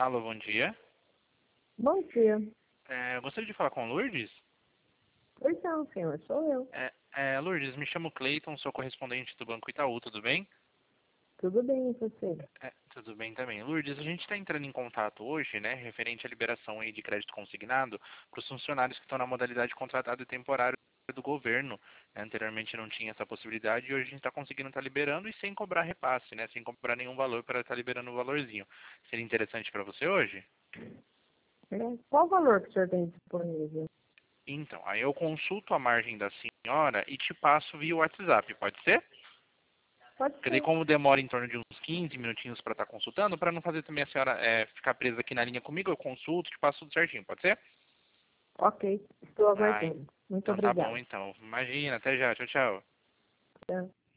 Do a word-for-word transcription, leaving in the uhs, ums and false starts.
Alô, bom dia. Bom dia. É, eu gostaria de falar com Lourdes. Pois não, senhor, sou eu. É, é, Lourdes, me chamo Cleiton, sou correspondente do Banco Itaú, tudo bem? Tudo bem, e você? É, tudo bem também. Lourdes, a gente está entrando em contato hoje, né, referente à liberação aí de crédito consignado para os funcionários que estão na modalidade contratado e temporário do governo. Né, anteriormente não tinha essa possibilidade e hoje a gente está conseguindo estar liberando e sem cobrar repasse, né, sem cobrar nenhum valor para estar liberando o valorzinho. Seria interessante para você hoje? É, qual o valor que o senhor tem disponível? Então, aí eu consulto a margem da senhora e te passo via WhatsApp, pode ser? Pode Porque daí ser. como demora em torno de uns quinze minutinhos para estar consultando, para não fazer também a senhora é, ficar presa aqui na linha comigo, eu consulto, te passo tudo certinho, pode ser? Ok, estou Ah, aguardando. Muito então tá bom obrigada. então. Imagina, até já, tchau, tchau. Tchau.